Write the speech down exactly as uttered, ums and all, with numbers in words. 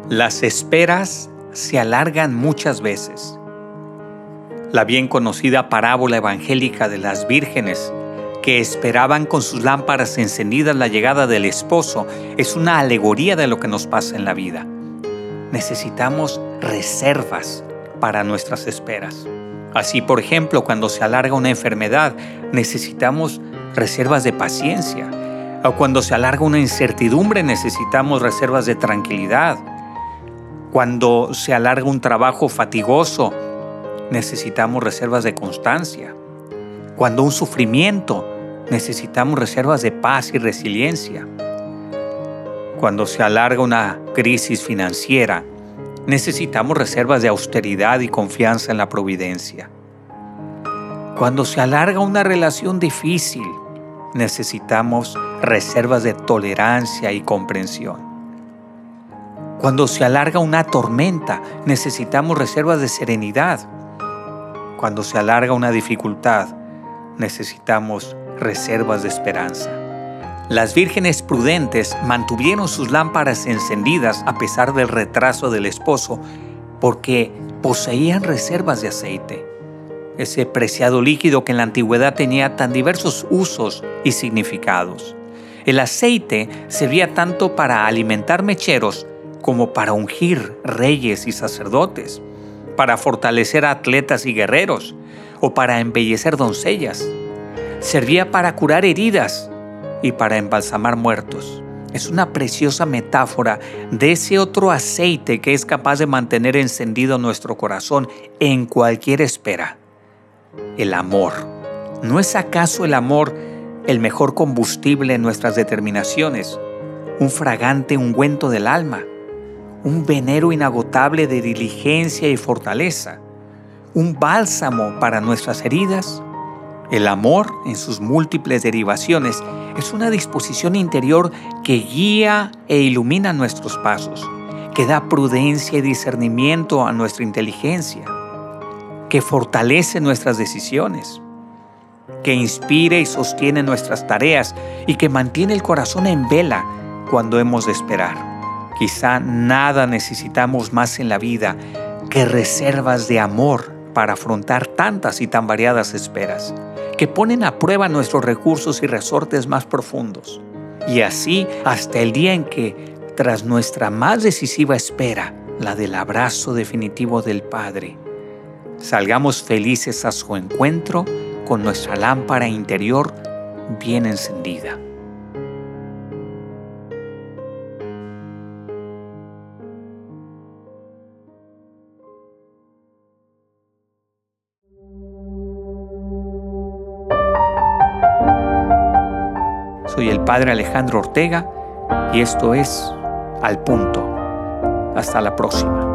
Las esperas se alargan muchas veces. La bien conocida parábola evangélica de las vírgenes que esperaban con sus lámparas encendidas la llegada del esposo es una alegoría de lo que nos pasa en la vida. Necesitamos reservas para nuestras esperas. Así, por ejemplo, cuando se alarga una enfermedad, necesitamos reservas de paciencia. O cuando se alarga una incertidumbre, necesitamos reservas de tranquilidad. Cuando se alarga un trabajo fatigoso, necesitamos reservas de constancia. Cuando un sufrimiento, necesitamos reservas de paz y resiliencia. Cuando se alarga una crisis financiera, necesitamos reservas de austeridad y confianza en la providencia. Cuando se alarga una relación difícil, necesitamos reservas de tolerancia y comprensión. Cuando se alarga una tormenta, necesitamos reservas de serenidad. Cuando se alarga una dificultad, necesitamos reservas de esperanza. Las vírgenes prudentes mantuvieron sus lámparas encendidas a pesar del retraso del esposo porque poseían reservas de aceite, ese preciado líquido que en la antigüedad tenía tan diversos usos y significados. El aceite servía tanto para alimentar mecheros como para ungir reyes y sacerdotes, para fortalecer a atletas y guerreros o para embellecer doncellas. Servía para curar heridas y para embalsamar muertos. Es una preciosa metáfora de ese otro aceite que es capaz de mantener encendido nuestro corazón en cualquier espera. El amor. ¿No es acaso el amor el mejor combustible en nuestras determinaciones? Un fragante ungüento del alma, un venero inagotable de diligencia y fortaleza, un bálsamo para nuestras heridas. El amor, en sus múltiples derivaciones, es una disposición interior que guía e ilumina nuestros pasos, que da prudencia y discernimiento a nuestra inteligencia, que fortalece nuestras decisiones, que inspira y sostiene nuestras tareas y que mantiene el corazón en vela cuando hemos de esperar. Quizá nada necesitamos más en la vida que reservas de amor para afrontar tantas y tan variadas esperas, que ponen a prueba nuestros recursos y resortes más profundos. Y así hasta el día en que, tras nuestra más decisiva espera, la del abrazo definitivo del Padre, salgamos felices a su encuentro con nuestra lámpara interior bien encendida. Soy el Padre Alejandro Ortega y esto es Al Punto. Hasta la próxima.